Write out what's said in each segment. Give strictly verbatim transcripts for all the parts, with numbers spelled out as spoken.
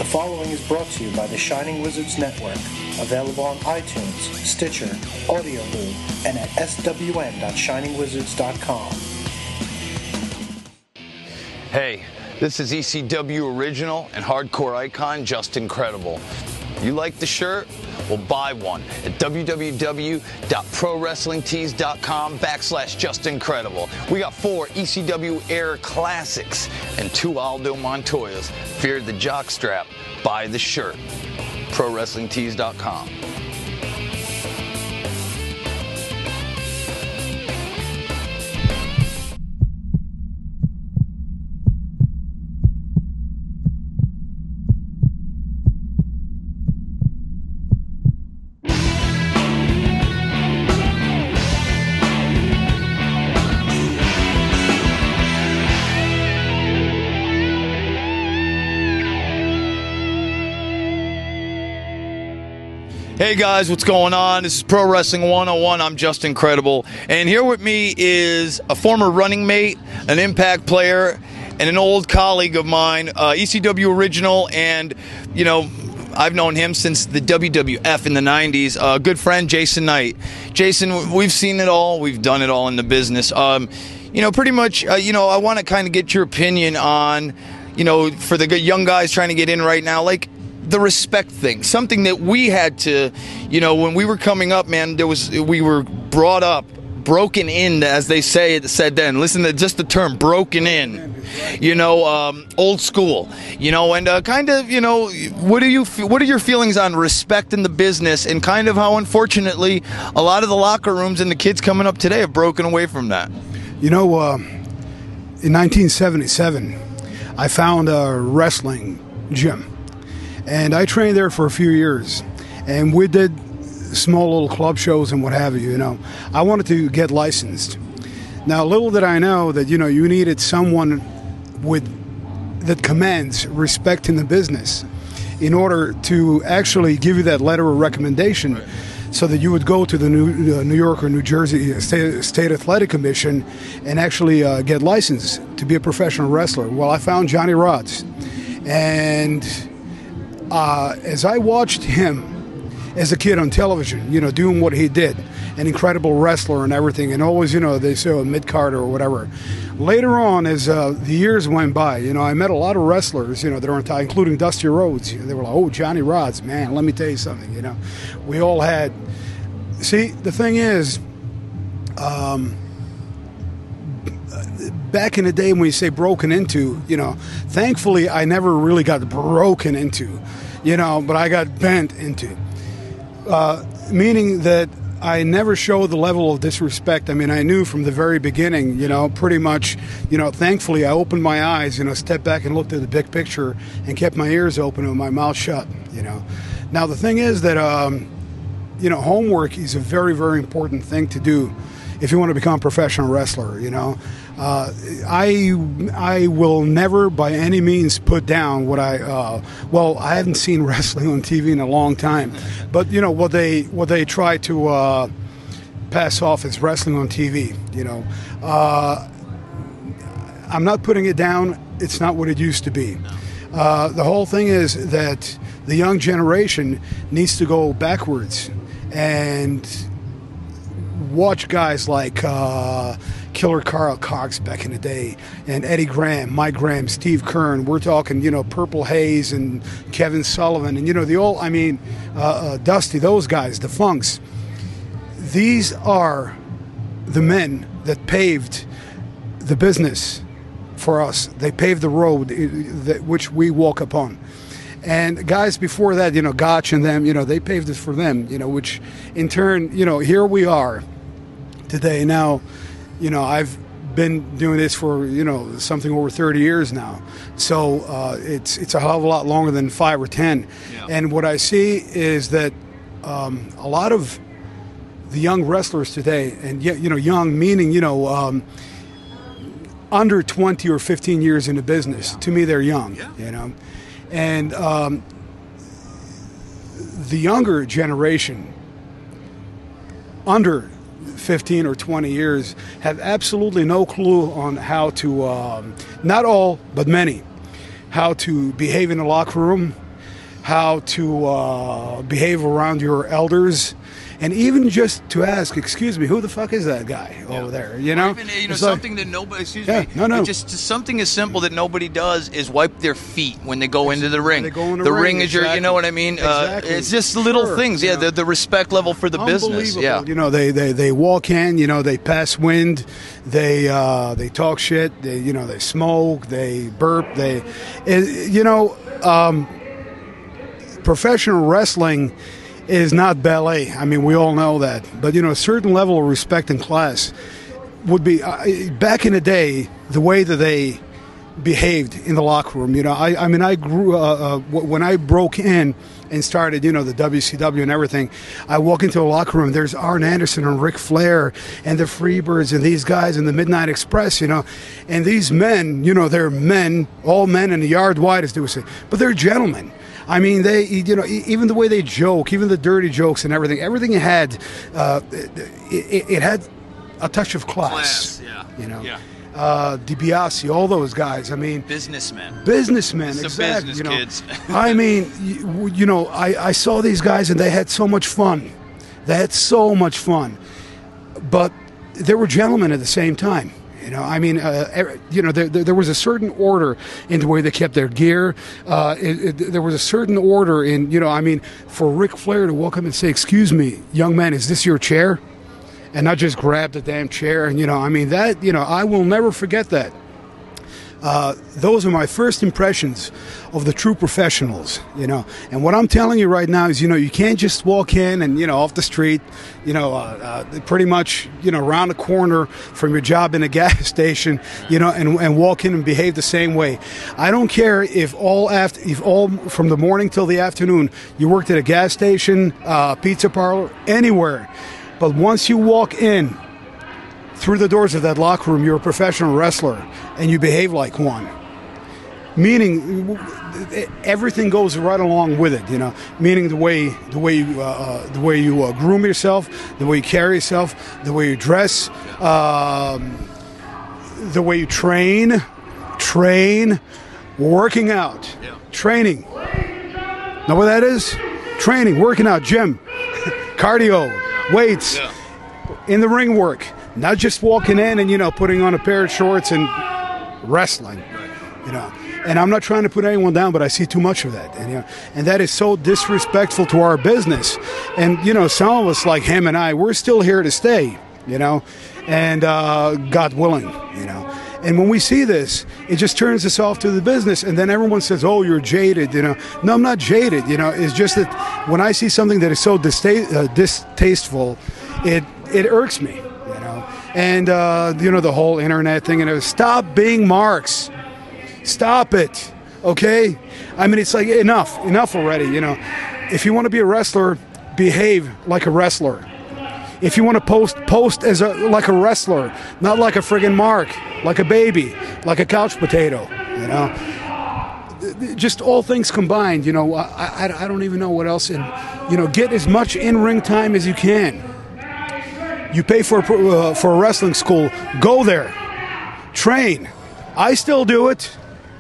following is brought to you by the Shining Wizards Network, available on iTunes, Stitcher, AudioLoo, and at s w n dot shining wizards dot com. Hey, this is E C W original and hardcore icon Just Incredible. You like the shirt? Well, buy one at w w w dot pro wrestling tees dot com backslash Just Incredible. We got four E C W era classics and two Aldo Montoyas. Fear the jockstrap. Buy the shirt. pro wrestling tees dot com. Hey guys, what's going on? This is Pro Wrestling one oh one. I'm Just Incredible. And here with me is a former running mate, an Impact player, and an old colleague of mine, uh, E C W original, and, you know, I've known him since the W W F in the nineties. A uh, good friend, Jason Knight. Jason, we've seen it all. We've done it all in the business. Um, you know, pretty much, uh, you know, I want to kind of get your opinion on, you know, for the good young guys trying to get in right now, like, the respect thing, something that we had to, you know, when we were coming up, man, there was, we were brought up, broken in, as they say, said then. Listen to just the term, broken in, you know, um, old school, you know, and uh, kind of, you know, what are you, what are your feelings on respect in the business, and kind of how, unfortunately, a lot of the locker rooms and the kids coming up today have broken away from that? You know, uh, in nineteen seventy-seven, I found a wrestling gym. And I trained there for a few years, and we did small little club shows and what have you, you know. I wanted to get licensed. Now, little did I know that, you know, you needed someone with that commands respect in the business in order to actually give you that letter of recommendation, right, so that you would go to the New, uh, New York or New Jersey State, State Athletic Commission and actually uh, get licensed to be a professional wrestler. Well, I found Johnny Rodz, and Uh, as I watched him as a kid on television, you know, doing what he did, an incredible wrestler and everything, and always, you know, they say a mid-card or whatever. Later on, as uh, the years went by, you know, I met a lot of wrestlers, you know, that are on top, including Dusty Rhodes. They were like, oh, Johnny Rodz, man, let me tell you something, you know. We all had... See, the thing is, um... back in the day when you say broken into, you know, thankfully I never really got broken into, you know, but I got bent into. Uh, meaning that I never showed the level of disrespect. I mean, I knew from the very beginning, you know, pretty much, you know, thankfully I opened my eyes, you know, stepped back and looked at the big picture and kept my ears open and my mouth shut, you know. Now, the thing is that, um, you know, homework is a very, very important thing to do if you want to become a professional wrestler, you know. Uh, I I will never by any means put down what I, uh, well, I haven't seen wrestling on T V in a long time, but, you know, what they what they try to uh, pass off as wrestling on T V, you know. Uh, I'm not putting it down. It's not what it used to be. Uh, the whole thing is that the young generation needs to go backwards and watch guys like uh, Killer Carl Cox back in the day, and Eddie Graham, Mike Graham, Steve Kern. We're talking, you know, Purple Haze and Kevin Sullivan, and, you know, the old, I mean, uh, uh, Dusty, those guys, the Funks. These are the men that paved the business for us. They paved the road that which we walk upon. And guys before that, you know, Gotch and them, you know, they paved it for them, you know, which in turn, you know, here we are today. Now, you know, I've been doing this for, you know, something over thirty years now. So uh, it's it's a hell of a lot longer than five or ten. Yeah. And what I see is that um, a lot of the young wrestlers today, and, you know, young meaning, you know, um, under twenty or fifteen years in the business, to me, they're young, yeah. you know. And um, the younger generation, under fifteen or twenty years, have absolutely no clue on how to, um, not all, but many, how to behave in the locker room, how to uh, behave around your elders. And even just to ask, excuse me, who the fuck is that guy yeah. over there? You know, or even, you know, it's something like, that nobody. Excuse yeah, me. No, no. Just, just something as simple that nobody does is wipe their feet when they go into the ring. They go in the, the ring, ring is exactly. your. You know what I mean? Exactly. Uh, it's just little sure. things. Yeah, the, the respect level for the business. Yeah. You know, they, they, they walk in. You know, they pass wind. They uh, they talk shit. They you know they smoke. They burp. They, you know, um, professional wrestling is not ballet. I mean, we all know that. But, you know, a certain level of respect and class would be, uh, back in the day, the way that they behaved in the locker room. You know, I, I mean, I grew, uh, uh, when I broke in and started, you know, the W C W and everything, I walk into a locker room, there's Arn Anderson and Ric Flair and the Freebirds and these guys in the Midnight Express, you know, and these men, you know, they're men, all men in the yard wide, as they would say, but they're gentlemen. I mean, they, you know, even the way they joke, even the dirty jokes and everything, everything had, uh, it, it had a touch of class. Class, yeah. You know, yeah. uh, DiBiase, all those guys. I mean, businessmen. Businessmen, it's exactly. The business you know, kids. I mean, you, you know, I, I saw these guys and they had so much fun. They had so much fun, but they were gentlemen at the same time. You know, I mean, uh, you know, there, there was a certain order in the way they kept their gear. Uh, it, it, there was a certain order in, you know, I mean, for Ric Flair to walk up and say, "Excuse me, young man, is this your chair?" And not just grab the damn chair. And, you know, I mean, that, you know, I will never forget that. Uh, those are my first impressions of the true professionals, you know. And what I'm telling you right now is, you know, you can't just walk in and, you know, off the street, you know, uh, uh, pretty much, you know, around the corner from your job in a gas station, you know, and, and walk in and behave the same way. I don't care if all after, if all from the morning till the afternoon you worked at a gas station, uh, pizza parlor, anywhere. But once you walk in through the doors of that locker room, you're a professional wrestler, and you behave like one. Meaning, everything goes right along with it. You know, meaning the way the way you uh, uh, the way you uh, groom yourself, the way you carry yourself, the way you dress, um, the way you train, train, working out, yeah. training. Know what that is? Training, working out, gym, cardio, weights, yeah. in the ring work. Not just walking in and, you know, putting on a pair of shorts and wrestling, you know. And I'm not trying to put anyone down, but I see too much of that. And, you know, and that is so disrespectful to our business. And, you know, some of us like him and I, we're still here to stay, you know, and uh, God willing, you know. And when we see this, it just turns us off to the business. And then everyone says, oh, you're jaded, you know. No, I'm not jaded, you know. It's just that when I see something that is so dista- uh, distasteful, it, it irks me. And, uh, you know, the whole internet thing. And it was, stop being marks. Stop it. Okay? I mean, it's like, enough. Enough already, you know. If you want to be a wrestler, behave like a wrestler. If you want to post, post as a like a wrestler. Not like a friggin' mark. Like a baby. Like a couch potato. You know? Just all things combined, you know. I, I, I don't even know what else. And, you know, get as much in-ring time as you can. You pay for a, uh, for a wrestling school, go there, train. I still do it.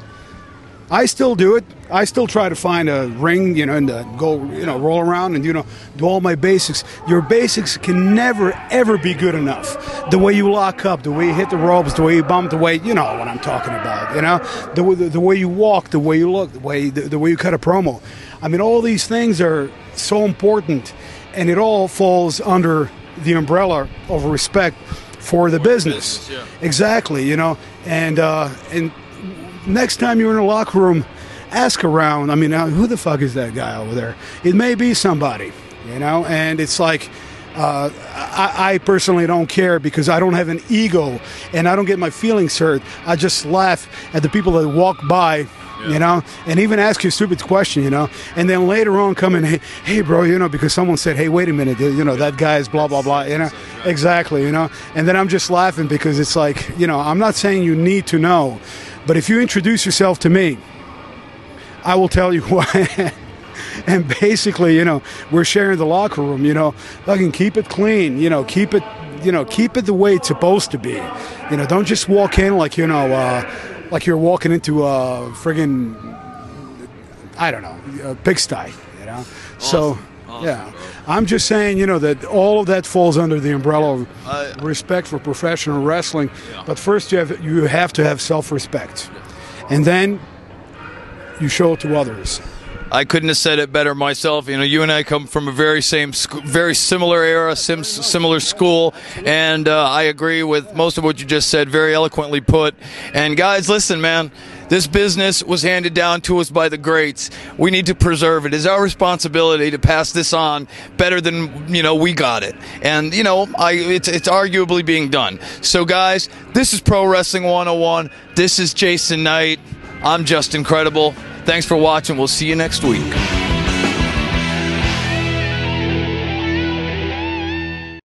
I still do it. I still try to find a ring, you know, and uh, go, you know, roll around and, you know, do all my basics. Your basics can never, ever be good enough. The way you lock up, the way you hit the ropes, the way you bump, the way, you know what I'm talking about, you know, the the, the way you walk, the way you look, the way the, the way you cut a promo. I mean, all these things are so important, and it all falls under the umbrella of respect for the business. business yeah. Exactly, you know. And uh, and next time you're in a locker room, ask around. I mean, uh, who the fuck is that guy over there? It may be somebody, you know. And it's like, uh, I, I personally don't care because I don't have an ego and I don't get my feelings hurt. I just laugh at the people that walk by. Yeah. You know, and even ask you a stupid question, you know, and then later on come in, hey, hey, bro, you know, because someone said, hey, wait a minute, you know, that guy is blah, blah, blah, you know, exactly, you know, and then I'm just laughing because it's like, you know, I'm not saying you need to know, but if you introduce yourself to me, I will tell you who I am. And basically, you know, we're sharing the locker room, you know, fucking keep it clean, you know, keep it, you know, keep it the way it's supposed to be. You know, don't just walk in like, you know, uh, like you're walking into a friggin' I don't know, a pigsty, you know. Awesome. So, Awesome, yeah, bro. I'm just saying, you know, that all of that falls under the umbrella of I- respect for professional wrestling. Yeah. But first, you have you have to have self-respect, and then you show it to others. I couldn't have said it better myself. You know, you and I come from a very same, sc- very similar era, sim- similar school, and uh, I agree with most of what you just said. Very eloquently put. And guys, listen, man. This business was handed down to us by the greats. We need to preserve it. It's our responsibility to pass this on better than, you know, we got it. And, you know, I, it's, it's arguably being done. So, guys, this is Pro Wrestling one oh one. This is Jason Knight. I'm Just Incredible. Thanks for watching. We'll see you next week.